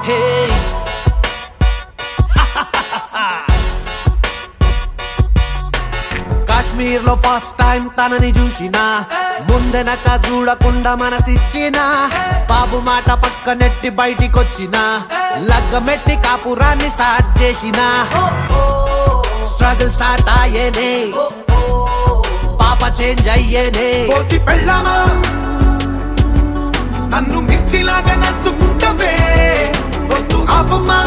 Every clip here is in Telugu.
Hey కాశ్మీర్ లో ఫస్ట్ టైం తనని చూసినా ముందెనక చూడకుండా మనసిచ్చిన బాబు మాట పక్క నెట్టి బయటికొచ్చిన లగ్గమెట్టి కాపురాన్ని స్టార్ట్ చేసిన స్ట్రగుల్ స్టార్ట్ అయ్యేనే పాప చేంజ్ అయ్యేనే కోసి పెళ్ళామా నన్ను మిర్చిలాగా నచ్చుకుంటవే వద్దు ఆపమ్మా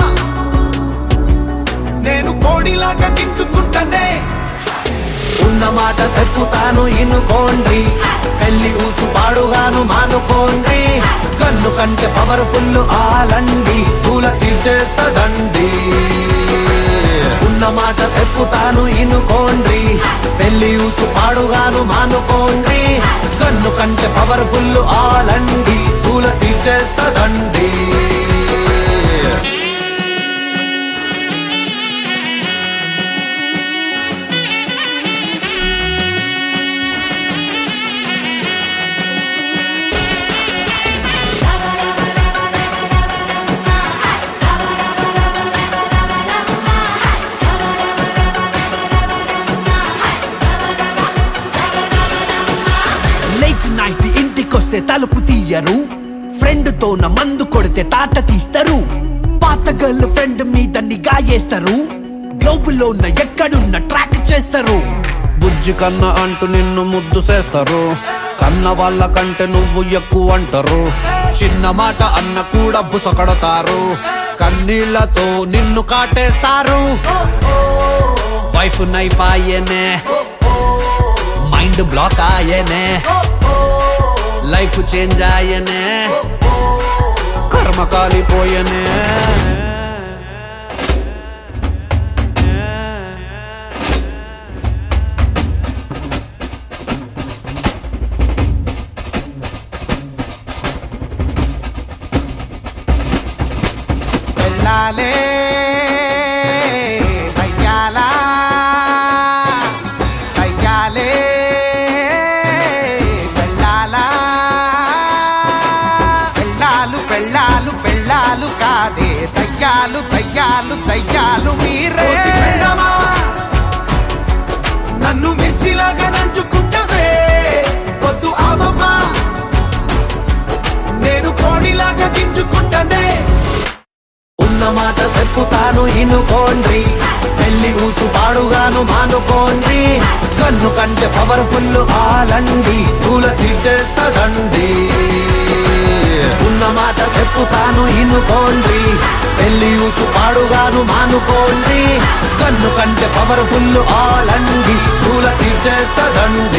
నేను కోడిలాగా గించుకుంటనే ఉన్న మాట చెప్పుతాను ఇనుకోండి పెళ్లి ఊసు పాడుగాను మానుకోండి కన్ను కంటే పవర్ఫుల్ ఆలండి పూల తీర్చేస్తదండి ఉన్న మాట చెప్పుతాను ఇనుకోండి పెళ్లి ఊసు పాడుగాను మానుకోండి కన్ను కంటే పవర్ఫుల్ ఆలండి పూల తీర్చేస్తదండి నైట్ ఇంటికొస్తే తలుపు తీయరు ఫ్రెండ్ తో నా మందు కొడితే తాట తీస్తారు పాత గర్ల్ ఫ్రెండ్ మీద నిగా చేస్తారు గ్లోబులో ఉన్న ఎక్కడున్న ట్రాక్ చేస్తారు బుజ్జి కన్న అంటూ నిన్ను ముద్దు చేస్తారు కన్న వాళ్ళ కంటే నువ్వు ఎక్కువ అంటారు చిన్న మాట అన్న కూడా బుసకడతారు కన్నీళ్లతో నిన్ను కాటేస్తారు వైఫ్ నైఫ్ ఆయనే మైండ్ బ్లాక్ ఆయనే లైఫ్ చేంజ్ ఆయనే కర్మ కాలిపోయనే వెళ్ళాలే దయ్యాలా దయ్యాలే వెళ్ళాలా పెళ్ళాలు పెళ్ళాలు పెళ్ళాలు కాదే దయ్యాలు దయ్యాలు దయ్యాలు మీరే నన్ను మిర్చిలాగా నంచుకుంటవే వద్దు ఆమమ్మా నేను కోడిలాగా గింజుకుంటనే ఉన్న మాట చెప్పుతాను ఇనుకోండి పెళ్లి ఊసు పాడుగాను మానుకోండి కన్ను కంటే పవర్ఫుల్ ఆలండి పూల తీర్చేస్తదండి ఉన్న మాట చెప్పుతాను ఇనుకోండి పెళ్లి ఊసు పాడుగాను మానుకోండి కన్ను కంటే పవర్ఫుల్ ఆలండి పూల తీర్చేస్తదండి